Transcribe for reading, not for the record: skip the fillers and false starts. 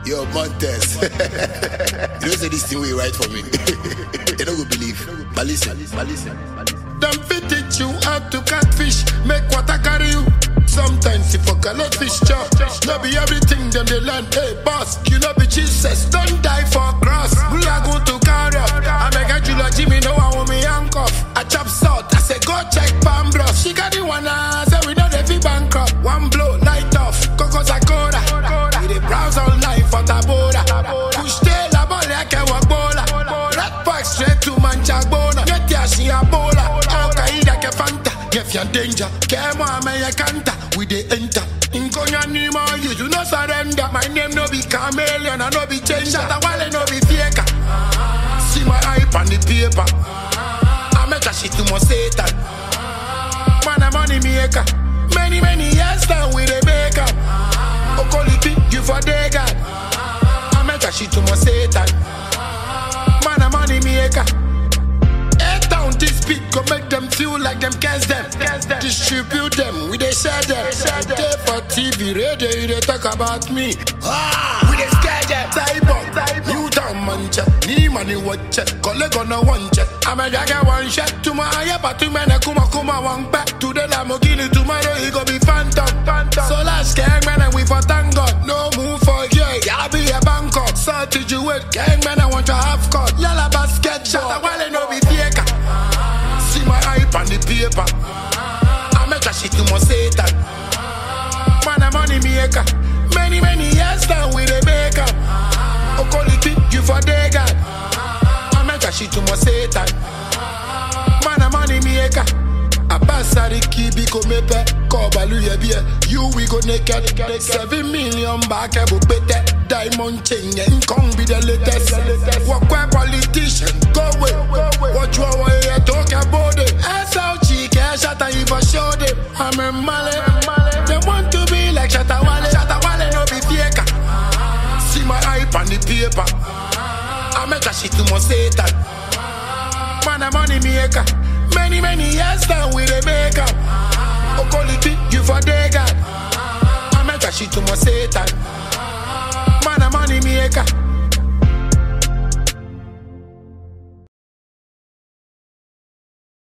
Yo, Montes. You don't say this thing we write for me. They don't go believe. But listen. Them fit teach you how to catfish, make water carry you. Sometimes if a let fish chop, no be everything them they learn. Hey boss, you know be Jesus, don't die for cross. We are going to carry up. I make a Jula Jimmy, no one want me handcuff. I chop salt, I say go check palm bros. She got the one, say we know they feel bankrupt. One blow, light off, Coco Sakura. We dey browse all night for Tabora. Push tail, la ball, I can walk bola. Rat pack straight to Manchagona. Get ya, she a bola. Al-Qaeda ke Fanta. If you're danger, Kemo Ameya Kanta. We dey enter. In Konya Nima, you do not surrender. My name no be chameleon, I no be changer. Shatawale no be faker. See my hype on the paper. I make a shit to my Satan. Man, I'm money maker. Many years now we dey make up. Okoliti, you for day God. I make a shit to my Satan. Man, I'm money maker. A-town this beat go make them feel like them cast them. Distribute them, we dey share them. Day for TV, radio, they talk about me. We dey scare them. Cyborg, Newtown mancha, ni money watch it. Collect on a one check. I'm a jaga one shot. To my eye, but to me, kuma one back. To the Lamborghini, tomorrow he go be phantom. So last gang man, and we for thank God. No move for yeah, I'll be a Bangkok. So to you with gang man, I want to have cut. Yalla basket shot, while no be faker. See my hype on the paper. I make a shit to my Satan. Man, I'm money maker. Many years now we dey make up. Okoliti, you for day God. I make a shit to my Satan. Man, I'm money maker. Abasari kibi ko mepe. Kobalu yebie. You we go naked. 7 million back ebo bete. Diamond chain and Kong be the latest. What politician? Go away. What you are here talk about it? SLG cash shot and even show them. I'm a male. They want to be like Shatawale. Shatawale no be faker. See my hype on the paper. I make a shit to my Satan. Man, I'm money maker. Many years now we dey make up. Okoliti, you for day God. I make a shit to my Satan. Man, I'm money maker.